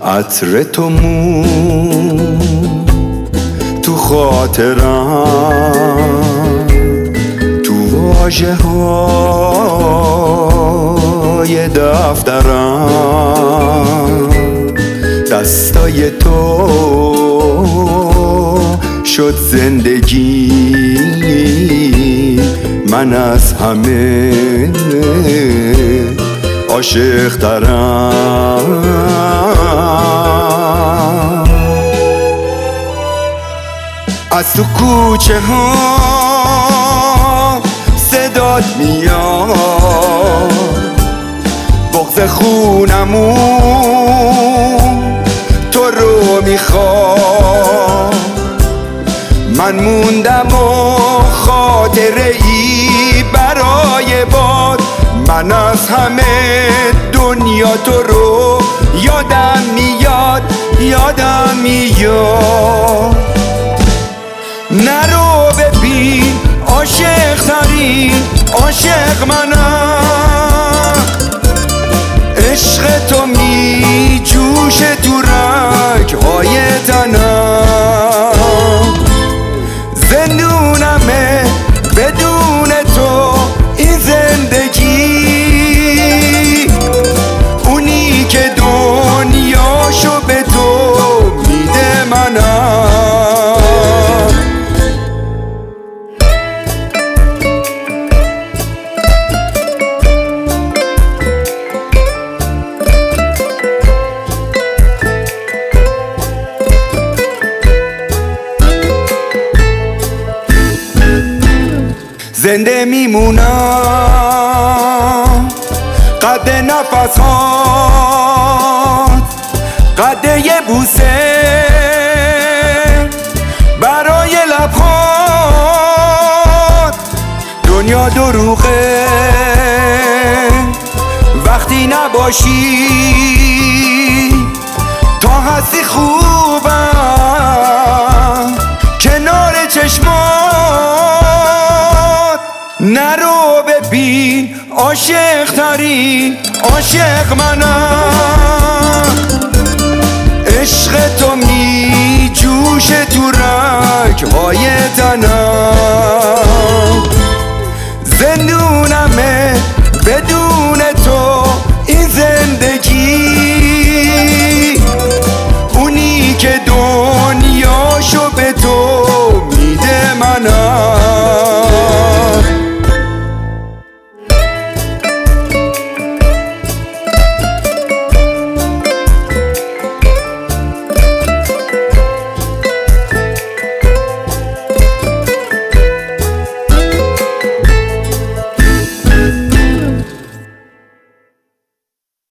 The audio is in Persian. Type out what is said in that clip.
عطر تو تو خاطرم، تو واژه های دفترم. دستای تو شد زندگی، من از همه عاشق ترم. از تو کوچه ها صدات میاد، بغض خونمون تو رو میخواد. من موندم و خاطره ای برای باد، من از همه دنیا تو رو یادم میاد، یادم میاد. نرو ببین عاشق ترین عاشق منم، عشق تو می جوشه تو رگ‌های تنم. زندونمه بدون تو این زندگی، اونی که دنیاشو به تو میده منم. زنده میمونم قد نفس هات، قد یه بوسه برای لبهات. دنیا دروغه وقتی نباشی، تا هستی خوبم کنار چشمات. نرو ببین عاشق ترین عاشق منم، عشق تو می جوشه تو رگ‌های تنم.